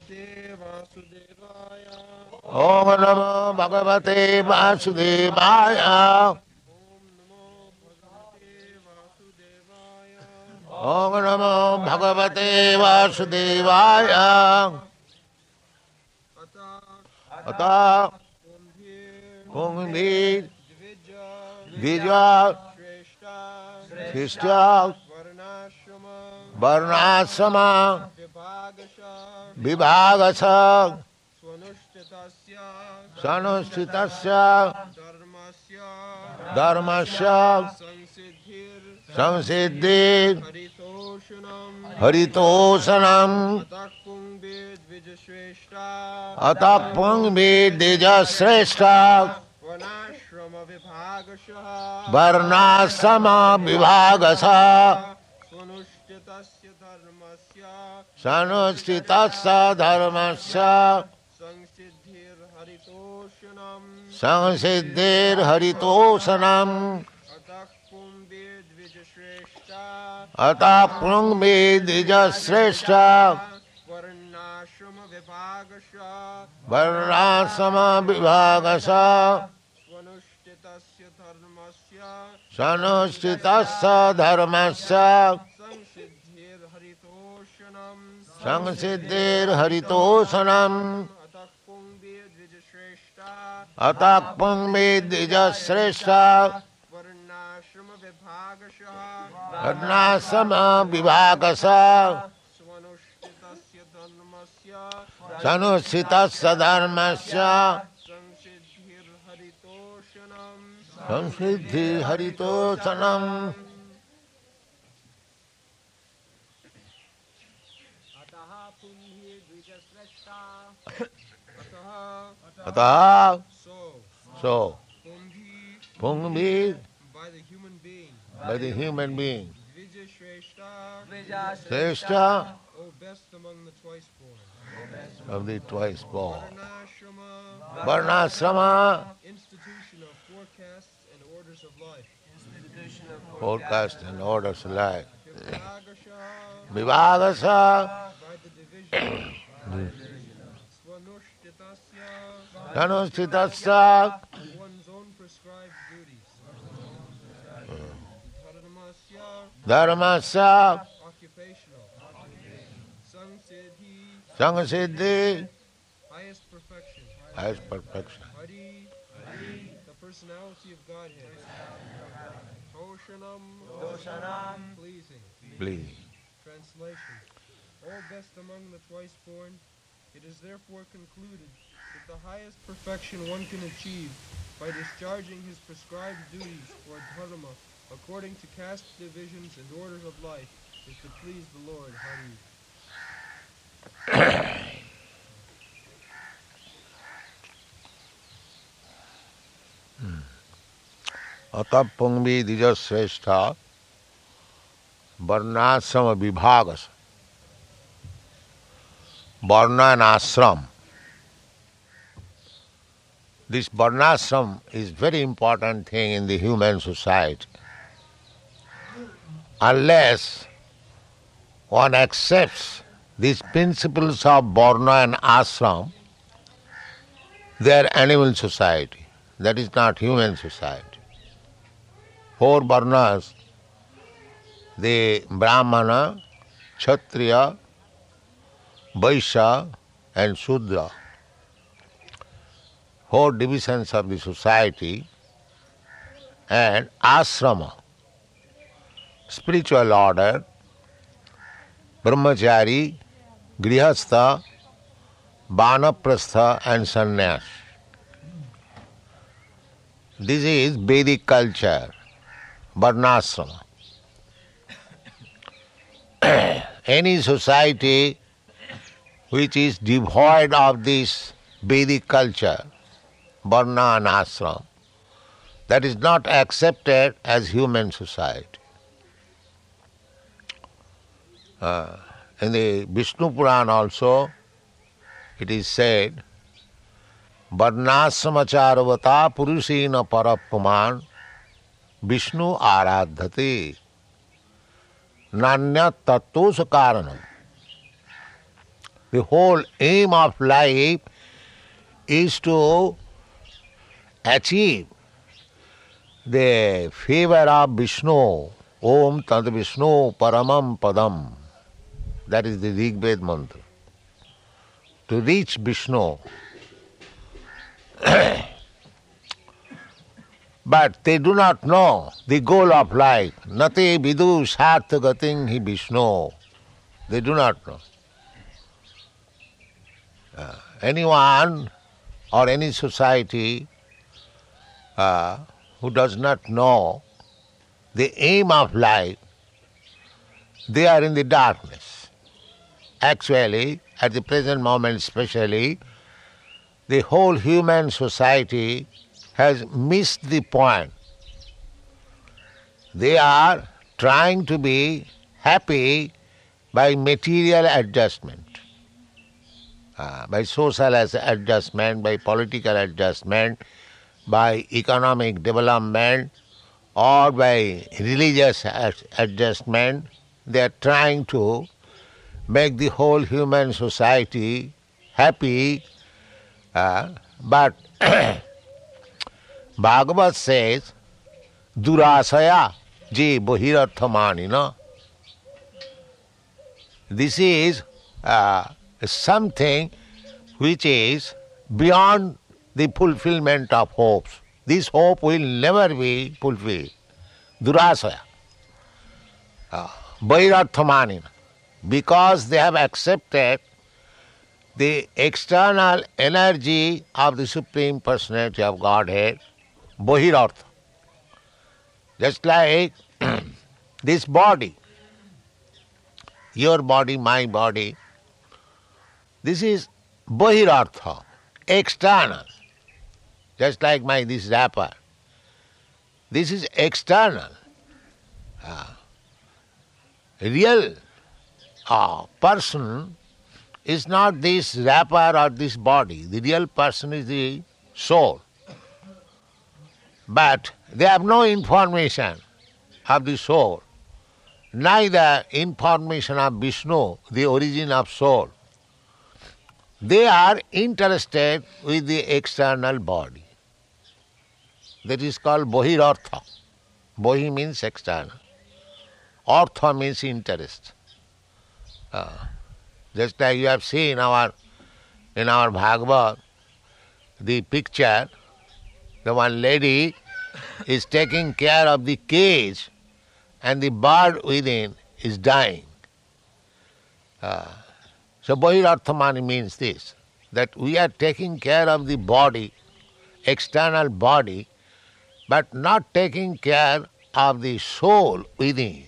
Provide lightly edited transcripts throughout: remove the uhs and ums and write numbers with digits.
वासुदेवाय Om Namo Bhagavate Vasudevaya. ॐ नमो भगवते वासुदेवाय Om Namo Bhagavate Vasudevaya. अत Ata कुम्भीर Kungvi द्विज Dvija श्रेष्ठा Shishtya वर्णाश्रम Varnasama विभागश Vibhagasa स्वनुष्ठितस्य Sanustitasya धर्मस्य Dharmasya संसिद्धिर् Samsiddhi हरितोषणम् Haritosanam अतः कुम्भे द्विजश्रेष्ठा Ata Pungvi Dvija Sreshta वनाश्रम विभागशः Varnasama Vibhagasa स्वनुष्ठितस्य धर्मस्य Sanustitasya Dharmasya संसिद्धिर्हरितोषणम् Samsiddhir Haritosanam अतः कुम्भे द्विजश्रेष्ठा Ata Pungvi Dvija Sreshta वर्णाश्रम विभागशः Varnasama Vibhagasa स्वनुष्ठितस्य धर्मस्य Sanustitasya Dharmasya संसिद्धिर्हरितोषणम् Samsiddhir Haritosanam अतः कुम्भे द्विजश्रेष्ठा Ata Pungvi Dvija Sreshta वर्णाश्रम विभागशः Varnasama Vibhagasa स्वनुष्ठितस्य धर्मस्य Sanustitasya Dharmasya संसिद्धिर्हरितोषणम् Samsiddhi Haritosanam अतः कुम्भे द्विजश्रेष्ठा अतः Ata so So Kumbhi Pungvi by the human being by the human being द्विजश्रेष्ठा Sreshta O best among the twice born of the twice born Varnashrama Varnasrama institution of forecasts and orders of life forecast and orders of life Vibhagasha Vivagasa by the division Swanushthitasya Sanustitasya one's own prescribed duties Dharmasya Dharmasya occupational Samsiddhi Samsiddhi highest perfection as perfection Hari the personality of Godhead Toshanam pleasing please. Translation All best among the twice born it is therefore concluded that the highest perfection one can achieve by discharging his prescribed duties or dharma according to caste divisions and orders of life is to please the Lord Hari Ata Pungvi Dvija Sreshta Varnasrama Vibhagas Varna and Ashram. This Varnashram is very important thing in the human society. Unless one accepts these principles of Varna and Ashram, they are animal society. That is not human society. Four Varnas, the Brahmana, Kshatriya, Vaishya and Shudra, four divisions of the society, and Ashrama, spiritual order, Brahmachari, Grihastha, Vanaprastha and Sannyas. This is Vedic culture, Varnasrama. Any society which is devoid of this Vedic culture, Varna and Ashram, that is not accepted as human society. In the Vishnu Puran also, it is said, Varnasramacharavata purushena parapuman Vishnu aradhate nanya tattosa karanam. The whole aim of life is to achieve the favor of Vishnu. Om Tad Vishnu Paramam Padam. That is the Rig Ved mantra. To reach Vishnu. But they do not know the goal of life. Nate vidu sartha gating hi Vishnu. They do not know. Anyone or any society who does not know the aim of life, they are in the darkness. Actually, at the present moment especially, the whole human society has missed the point. They are trying to be happy by material adjustment, by social adjustment, by political adjustment, by economic development, or by religious adjustment. They are trying to make the whole human society happy, but Bhagavad says, Durasaya je bohirarthamanina. This is something which is beyond the fulfillment of hopes. This hope will never be fulfilled. Durasaya. Bohirarthamanina. Because they have accepted the external energy of the Supreme Personality of Godhead, Bohirartha. Just like this body, your body, my body, this is Bohirartha, external. Just like this wrapper. This is external. Real person is not this wrapper or this body. The real person is the soul. But they have no information of the soul, neither information of Vishnu, the origin of soul. They are interested with the external body. That is called Bohirartha. Bohi means external. Artha means interest. Just like you have seen in our Bhagavad, the picture, the one lady is taking care of the cage and the bird within is dying. So Bohirarthamani means this, that we are taking care of the body, external body, but not taking care of the soul within.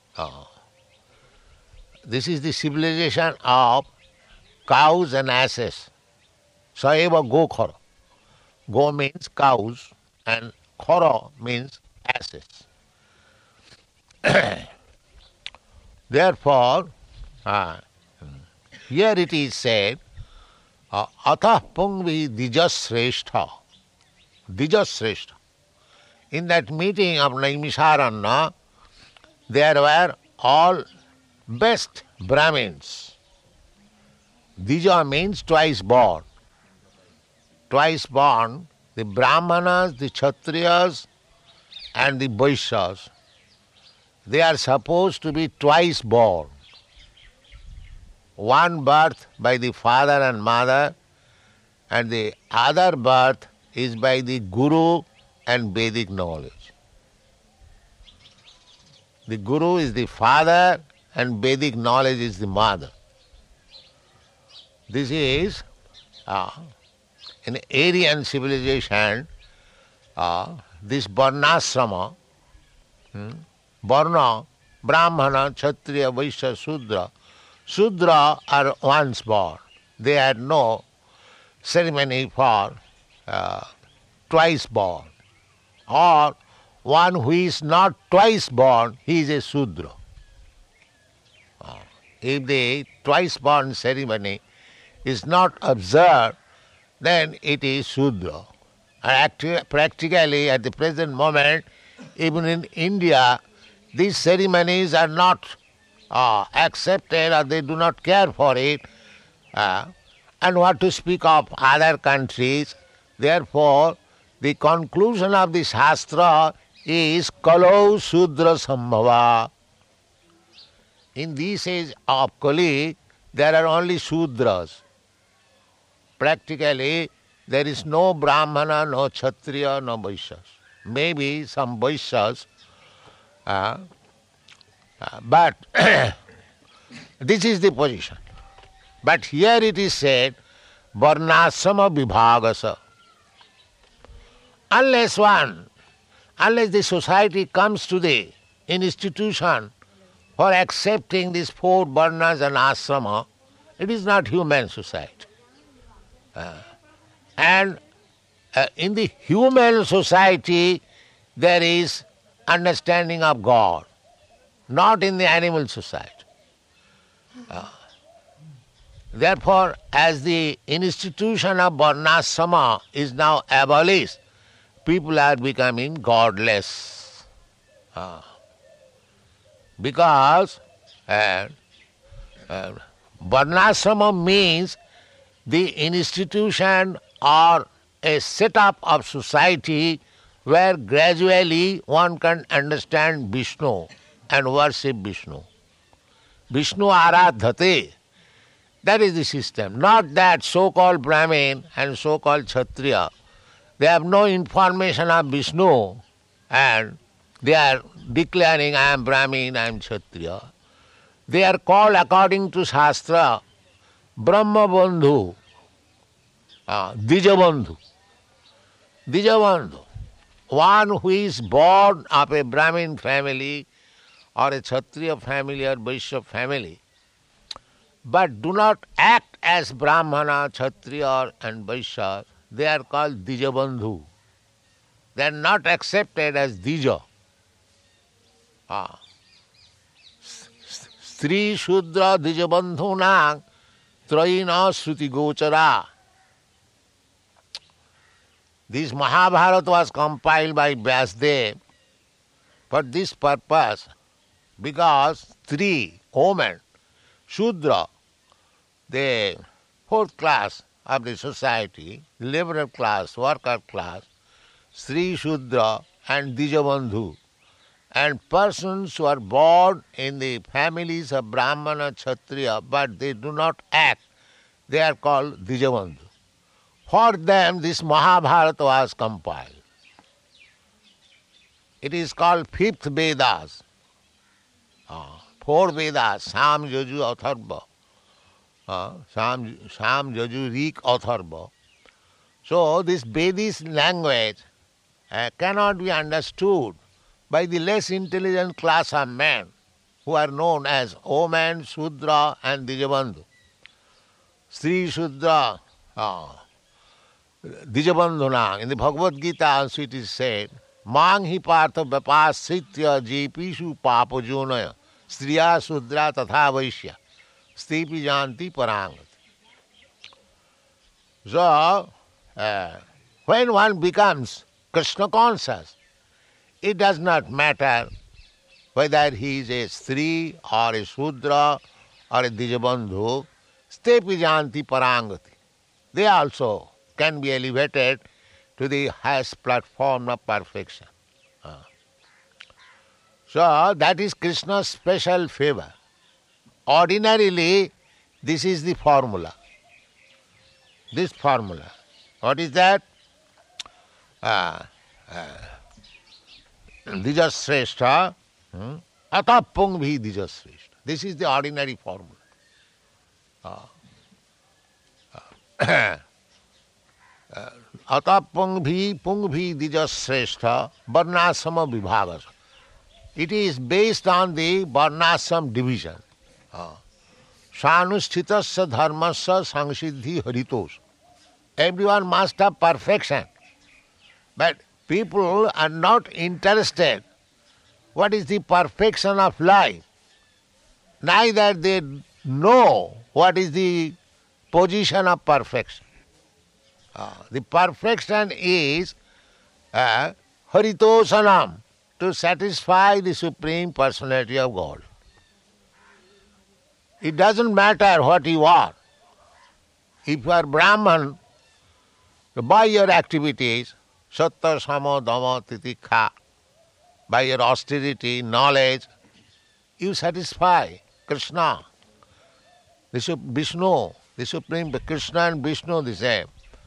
This is the civilization of cows and asses. Saeva go khara. Go means cows and khara means asses. Therefore, here it is said, Atah Pungvi Dijasreshtha. Dijasreshtha. In that meeting of Naimisharanya, there were all best Brahmins. Dija means twice born. Twice born, the Brahmanas, the Kshatriyas and the Vaishyas, they are supposed to be twice born. One birth by the father and mother, and the other birth is by the Guru and Vedic knowledge. The Guru is the father and Vedic knowledge is the mother. This is, in Aryan civilization, this Varnasrama, Varna, Brahmana, Kshatriya, Vaishya, Shudra. Shudra are once born. They had no ceremony for twice born. Or one who is not twice born, he is a Shudra. If the twice born ceremony is not observed, then it is Shudra. And practically at the present moment, even in India, these ceremonies are not accepted or they do not care for it. Uh, and what to speak of other countries. Therefore, the conclusion of the Shastra is Kalau Sudra Sambhava. In this age of Kali, there are only Sudras. Practically, there is no Brahmana, no Kshatriya, no Vaishyas. Maybe some Vaishyas, but this is the position. But here it is said, Varnasama Vibhagasa. Unless the society comes to the institution for accepting these four varnas and asrama, it is not human society. And in the human society, there is understanding of God, not in the animal society. Therefore, as the institution of varnasama is now abolished, people are becoming godless. Because varnasama means the institution or a setup of society where gradually one can understand Vishnu and worship Vishnu. Vishnu aradhate. That is the system. Not that so-called Brahmin and so-called Kshatriya, they have no information of Vishnu and they are declaring, I am Brahmin, I am Kshatriya. They are called according to Shastra, Brahma Bandhu, Dijabandhu. Dijabandhu. One who is born of a Brahmin family or a Kshatriya family or Vaishya family, but do not act as Brahmana, Kshatriya and Vaishya, they are called Dijabandhu. They are not accepted as Dija. Stri Shudra Dijabandhu Nang Trayina Shruti Gochara. This Mahabharata was compiled by Vyasdev for this purpose, because three women, Shudra, the fourth class of the society, liberal class, worker class, Sri Shudra and Dijabandhu, and persons who are born in the families of Brahmana, Kshatriya, but they do not act, they are called Dijabandhu. For them this Mahabharata was compiled. It is called fifth Vedas. Four Vedas, Sam, Yaju, Atharva. Sam, Yaju, Rik, Atharva. So this Vedic language cannot be understood by the less intelligent class of men who are known as Oman, Shudra and Dijabandhu. Sri Shudra, Dijabandhuna. In the Bhagavad Gita also it is said, Mang hi partha vapasritya jepishu papajonaya striya Shudra tatha vaishya stipi janti parangati. So, when one becomes Krishna conscious, it does not matter whether he is a Stri or a Shudra or a Dijabandhu, stepi janti parangati. They also can be elevated to the highest platform of perfection. So that is Krishna's special favor. Ordinarily, this is the formula. This formula. What is that? Dijasreshta, atapungvi dijasreshta. This is the ordinary formula. Atapungvi pungvi dijasreshta varnasama vibhagas. It is based on the varnasam division. Sanusthitasya dharmasya samsiddhi haritos. Everyone must have perfection. But people are not interested what is the perfection of life. Neither they know what is the position of perfection. The perfection is haritosanam, to satisfy the Supreme Personality of God. It doesn't matter what you are. if you are Brahman, by your activities, sattva, sama, dhamma, titikha, by your austerity, knowledge, you satisfy Krishna, Vishnu, the Supreme Krishna and Vishnu the same.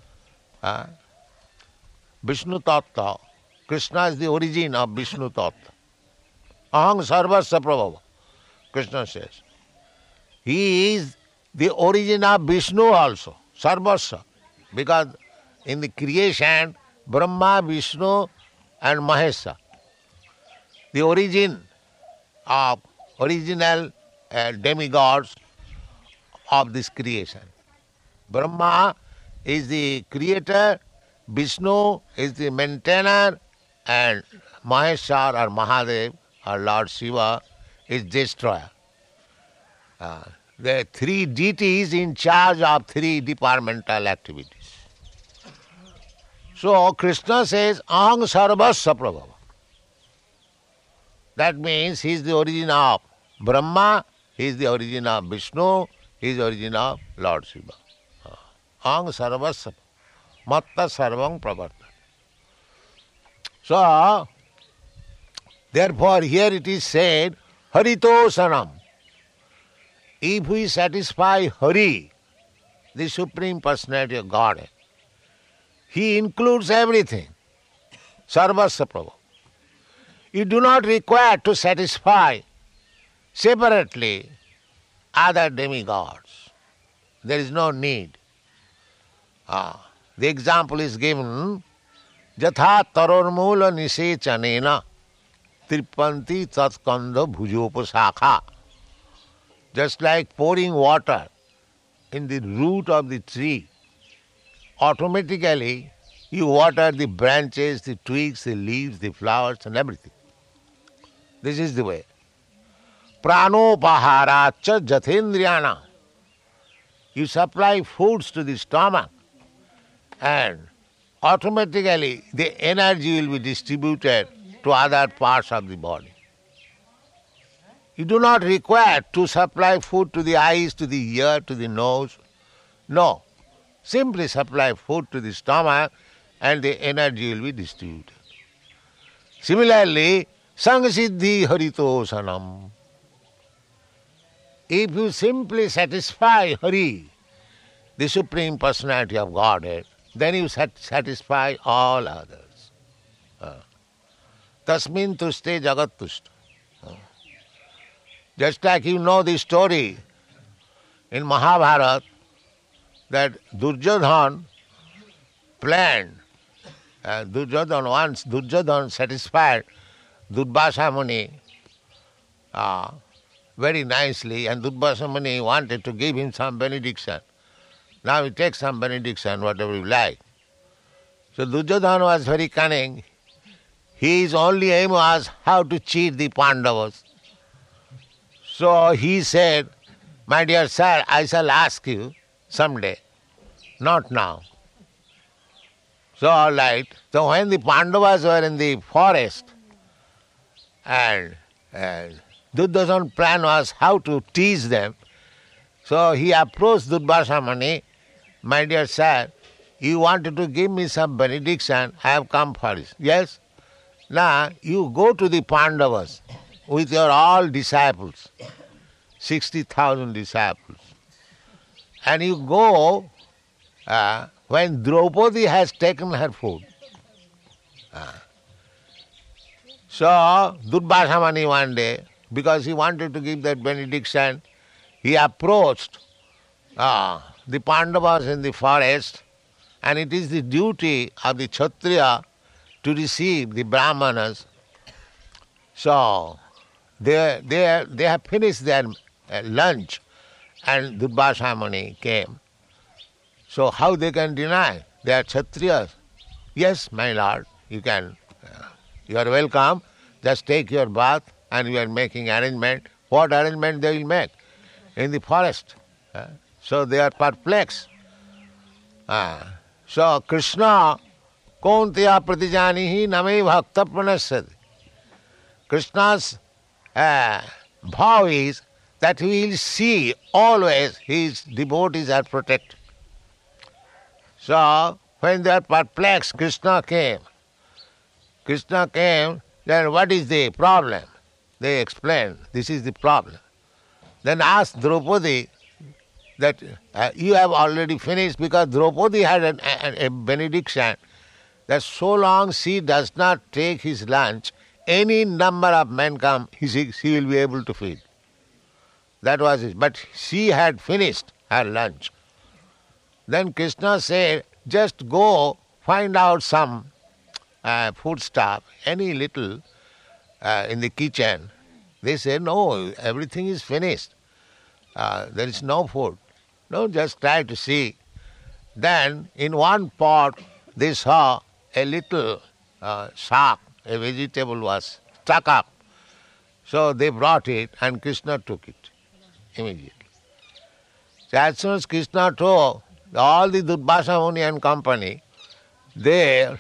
Vishnu Tattva. Krishna is the origin of Vishnu Tattva. Aham sarvasya prabhava, Krishna says. He is the origin of Vishnu also, sarvasya. Because in the creation, Brahma, Vishnu and Mahesa, the origin of original demigods of this creation. Brahma is the creator, Vishnu is the maintainer, and Maheshwar or Mahadev or Lord Shiva is destroyer. The three deities in charge of three departmental activities. So Krishna says, Aham sarvasya prabhava. That means he is the origin of Brahma, he is the origin of Vishnu, he is the origin of Lord Shiva. Aham sarvasya matta sarvam pravartana. So, therefore here it is said, Haritosanam. If we satisfy Hari, the Supreme Personality of Godhead, He includes everything. Sarvasya prabhava. You do not require to satisfy separately other demigods. There is no need. The example is given, Jatha tarormula nisechanena tripanti tatskandha bhujopasakha. Just like pouring water in the root of the tree, automatically you water the branches, the twigs, the leaves, the flowers and everything. This is the way. Pranopaharacha jathendriyana. You supply foods to the stomach and automatically the energy will be distributed to other parts of the body. You do not require to supply food to the eyes, to the ear, to the nose. No. Simply supply food to the stomach and the energy will be distributed. Similarly, Sangasiddhi Haritosanam. If you simply satisfy Hari, the Supreme Personality of Godhead, then you satisfy all others. Tasmin tuste jagat tushta. Just like you know the story in Mahabharata that Duryodhana planned, once Duryodhana satisfied Durvasa Muni very nicely, and Durvasa Muni wanted to give him some benediction. Now he takes some benediction, whatever you like. So Duryodhana was very cunning. His only aim was how to cheat the Pandavas. So he said, my dear sir, I shall ask you someday, not now. So all right. So when the Pandavas were in the forest, and Duryodhana's plan was how to tease them, so he approached Durvasa Muni, my dear sir, you wanted to give me some benediction, I have come for it. Yes? Now you go to the Pandavas with your all disciples, 60,000 disciples, and you go when Draupadi has taken her food. So Durvasa Muni one day, because he wanted to give that benediction, he approached the Pandavas in the forest, and it is the duty of the Kshatriya to receive the Brahmanas. So they have finished their lunch, and Durvasa Muni came. So how they can deny? They are Kshatriyas. Yes, my lord, you can. You are welcome. Just take your bath, and you are making arrangement. What arrangement they will make? In the forest. So they are perplexed. So Krishna, Kaunteya pratijanihi name bhakta pranashyati. Krishna's vow is that he will see always his devotees are protected. So, when they are perplexed, Krishna came. Krishna came, then what is the problem? They explained, this is the problem. Then asked Draupadi that you have already finished, because Draupadi had a benediction that so long she does not take his lunch, any number of men come, she will be able to feed. That was it. But she had finished her lunch. Then Krishna said, just go find out some food stuff, any little in the kitchen. They said, no, everything is finished. There is no food. No, just try to see. Then in one pot they saw a little sack, a vegetable was stuck up. So they brought it and Krishna took it immediately. So as soon as Krishna took, all the Durvasa Muni and company, they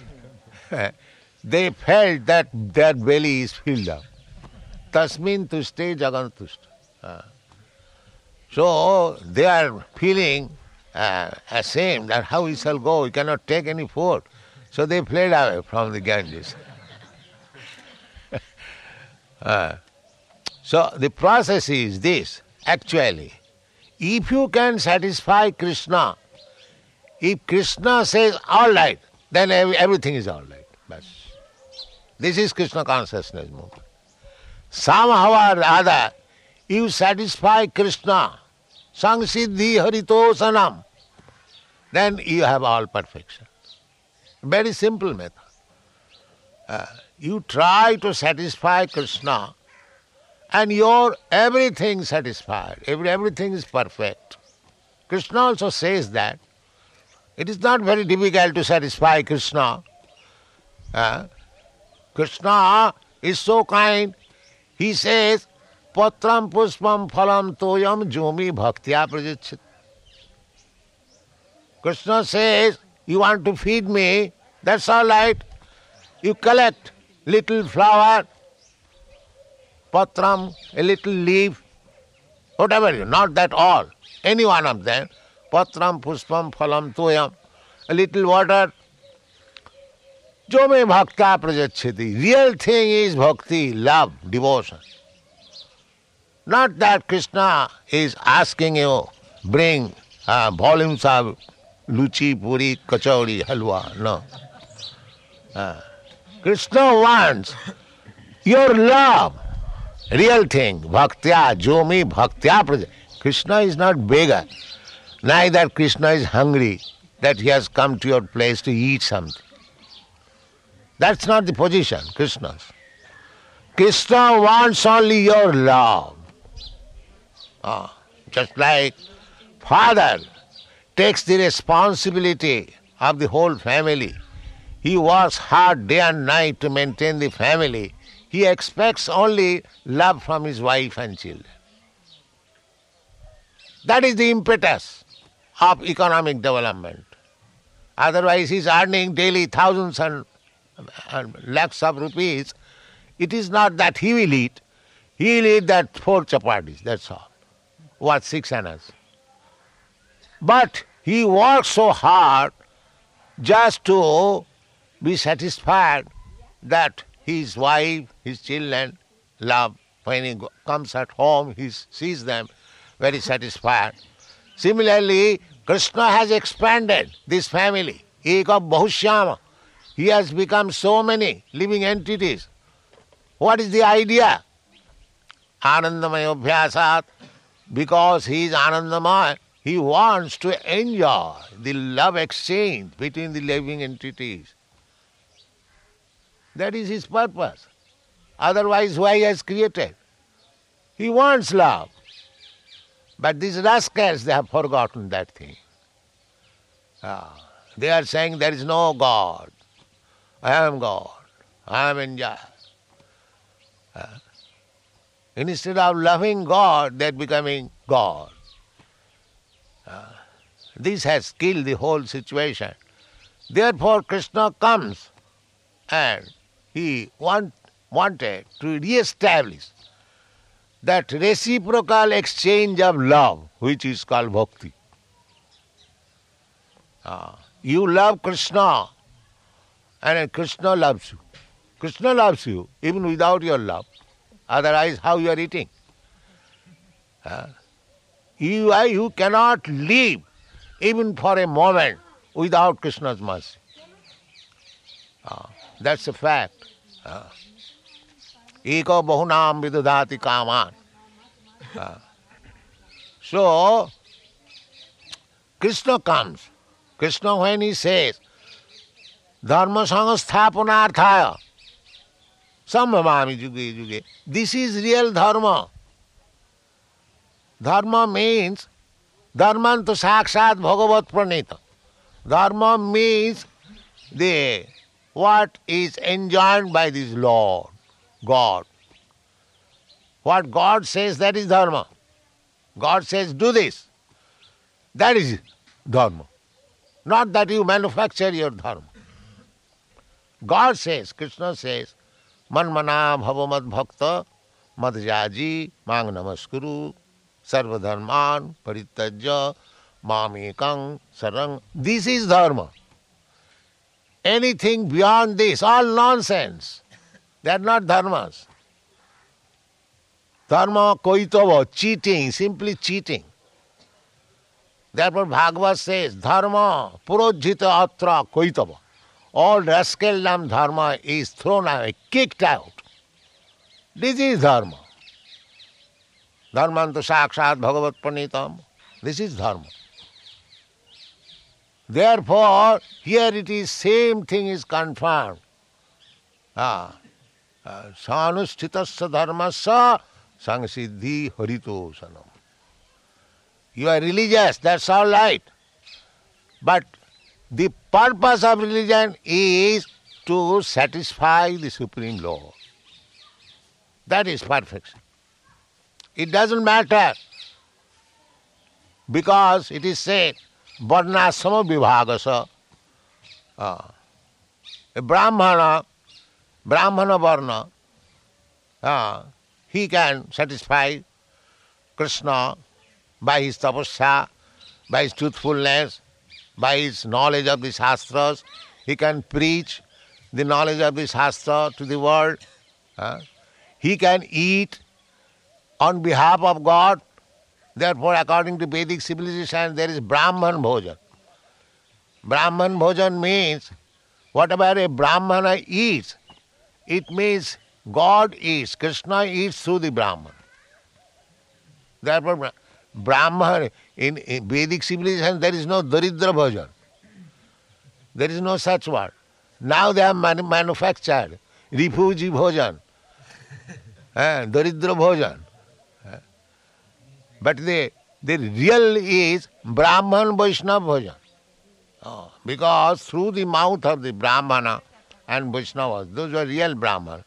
felt that their belly is filled up. Tasmin tuste jagantusta. So they are feeling ashamed that how we shall go, we cannot take any food. So they fled away from the Ganges. So the process is this, actually. If you can satisfy Krishna, if Krishna says all right, then everything is all right. Bas. This is Krishna consciousness movement. Somehow or other, you satisfy Krishna, Sangsiddhi Haritosanam, then you have all perfection. Very simple method. You try to satisfy Krishna and your everything satisfied, everything is perfect. Krishna also says that. It is not very difficult to satisfy Krishna. Krishna is so kind. He says, Patram puspam phalam toyam jomi bhaktya prajachit. Krishna says, you want to feed me, that's all right. You collect little flower, patram, a little leaf, whatever, not that all, any one of them. Patram puspam phalam toyam, a little water. Jome bhakta prajachiti. Real thing is bhakti, love, devotion. Not that Krishna is asking you, bring volumes of luchi, puri, kachori, halwa. No. Krishna wants your love. Real thing. Bhaktya, jomi, bhaktya prajachiti. Krishna is not beggar. Neither Krishna is hungry that he has come to your place to eat something. That's not the position, Krishna's. Krishna wants only your love. Just like father takes the responsibility of the whole family. He works hard day and night to maintain the family. He expects only love from his wife and children. That is the impetus of economic development. Otherwise he is earning daily thousands and lakhs of rupees. It is not that he will eat. He will eat that 4 chapatis, that's all. What, 6 annas. But he works so hard just to be satisfied that his wife, his children love. When he comes at home, he sees them very satisfied. Similarly, Krishna has expanded this family. Eka Bahushyama. He has become so many living entities. What is the idea? Anandamaya Abhyasat. Because he is Anandamaya, he wants to enjoy the love exchange between the living entities. That is his purpose. Otherwise, why he has created? He wants love. But these rascals, they have forgotten that thing. They are saying there is no God. I am God. I am enjoy. Instead of loving God, they are becoming God. This has killed the whole situation. Therefore, Krishna comes and he wanted to re-establish that reciprocal exchange of love, which is called bhakti. You love Krishna, and Krishna loves you. Krishna loves you even without your love. Otherwise, how you are eating? You cannot live even for a moment without Krishna's mercy. That's a fact. Eko bahunam vidudhati kaman. So, Krishna comes. Krishna, when he says, Dharma sanghasthapanarthaya, samabhami juge juge, this is real dharma. Dharma means dharmantu sakshat bhagavat pranita. Dharma means what is enjoined by this Lord, God. What God says, that is dharma. God says, do this. That is dharma. Not that you manufacture your dharma. God says, Krishna says, Manmana bhavamad bhakta madhyaji mang namaskuru sarva dharman paritajya mamekang sarang. This is dharma. Anything beyond this, all nonsense. They are not dharmas. Dharma koitava, cheating, simply cheating. Therefore Bhagavad says, Dharma purojjita atra koitava. All rascaldom dharma is thrown away, kicked out. This is dharma. Dharmantu sakshat bhagavat pranitam. This is dharma. Therefore, here it is, same thing is confirmed. Sanusthitassa dharmassa sangsiddhi harito sanam. You are religious, that's all right. But the purpose of religion is to satisfy the Supreme Lord. That is perfection. It doesn't matter, because it is said, varnasama vibhagasa. A Brahmana varna, he can satisfy Krishna by his tapasya, by his truthfulness, by his knowledge of the Shastras. He can preach the knowledge of the Shastra to the world. He can eat on behalf of God. Therefore, according to Vedic civilization, there is Brahman Bhojan. Brahman Bhojan means whatever a Brahmana eats, it means God eats, Krishna eats through the Brahman. Therefore, Brahman, in Vedic civilization, there is no Daridra Bhojan. There is no such word. Now they have manufactured refugee Bhojan, Daridra Bhojan. But the real is Brahman Vaishnava Bhojan. Because through the mouth of the Brahmana and Vaishnavas, those were real Brahman.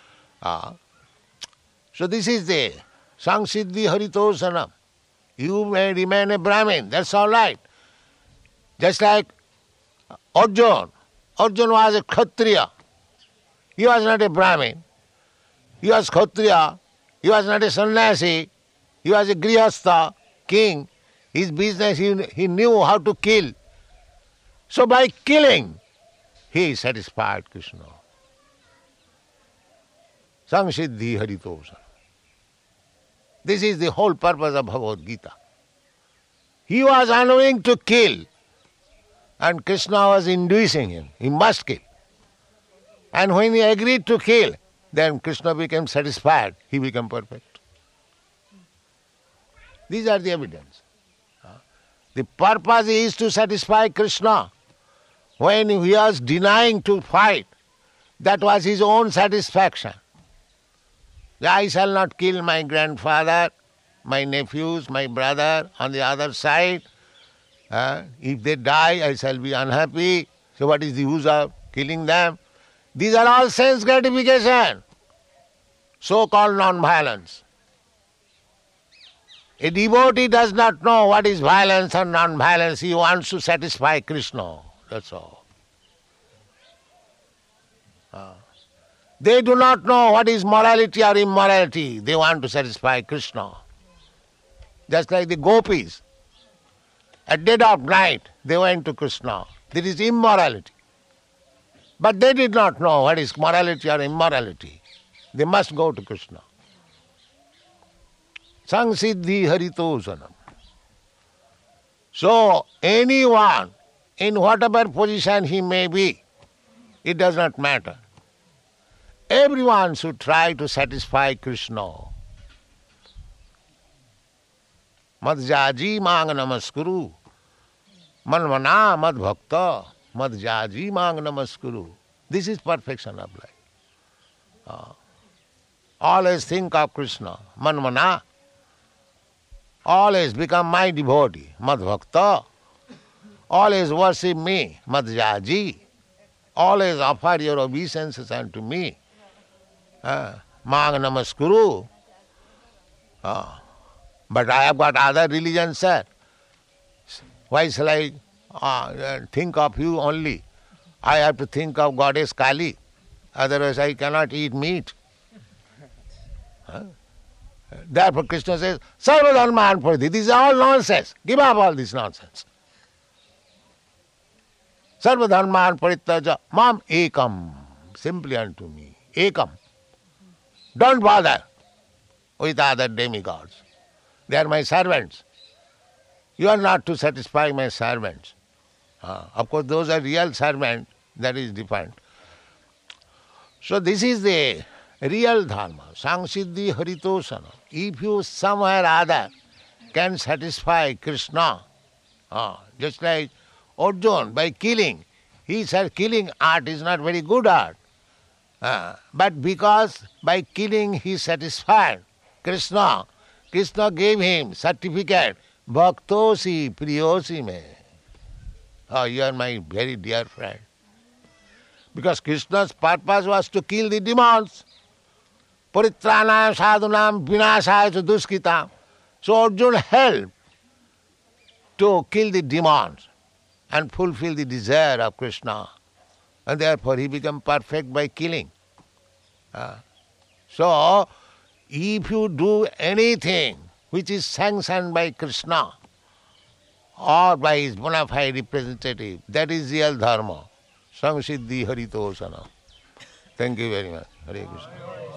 So this is the Sangsiddhi Haritosanam. You may remain a Brahmin, that's all right. Just like Arjuna. Arjuna was a Kshatriya. He was not a Brahmin. He was Kshatriya. He was not a sannyasi. He was a grihastha, king. His business, he knew how to kill. So by killing, he satisfied Krishna. Sangsiddhi Haritosa. This is the whole purpose of Bhagavad Gita. He was unwilling to kill, and Krishna was inducing him. He must kill. And when he agreed to kill, then Krishna became satisfied. He became perfect. These are the evidence. The purpose is to satisfy Krishna. When he was denying to fight, that was his own satisfaction. I shall not kill my grandfather, my nephews, my brother on the other side. If they die, I shall be unhappy. So what is the use of killing them? These are all sense gratification, so-called non-violence. A devotee does not know what is violence or non-violence. He wants to satisfy Krishna. That's all. They do not know what is morality or immorality. They want to satisfy Krishna. Just like the gopis. At dead of night, they went to Krishna. There is immorality. But they did not know what is morality or immorality. They must go to Krishna. Samsiddhi haritosanam. So, anyone, in whatever position he may be, it does not matter. Everyone should try to satisfy Krishna. Madhyaji mang namaskuru. Manmana mad bhakta. Madhyaji mang namaskuru. This is perfection of life. Always think of Krishna. Manmana. Always become my devotee. Mad bhakta. Always worship me. Madhyaji. Always offer your obeisances unto me. Mang namaskuru. But I have got other religions, sir. Why shall I think of you only? I have to think of Goddess Kali. Otherwise I cannot eat meat. Therefore Krishna says, Sarva dharma anparidhi. This is all nonsense. Give up all this nonsense. Sarva dharma anparittaja mam ekam. Simply unto me. Ekam. Don't bother with other demigods. They are my servants. You are not to satisfy my servants. Of course, those are real servants, that is different. So this is the real dharma, Samsiddhi haritosana. If you somewhere or other can satisfy Krishna, just like Arjuna by killing, he said killing art is not very good art. But because by killing he satisfied Krishna, Krishna gave him certificate, Bhaktosi Priyosi me. Oh, you are my very dear friend. Because Krishna's purpose was to kill the demons. Paritranam sadhunam vinasaya duskitam. So Arjuna helped to kill the demons and fulfill the desire of Krishna. And therefore he became perfect by killing. So, if you do anything which is sanctioned by Krishna or by his bona fide representative, that is real dharma. Samsiddhi haritosana. Thank you very much. Hare Krishna.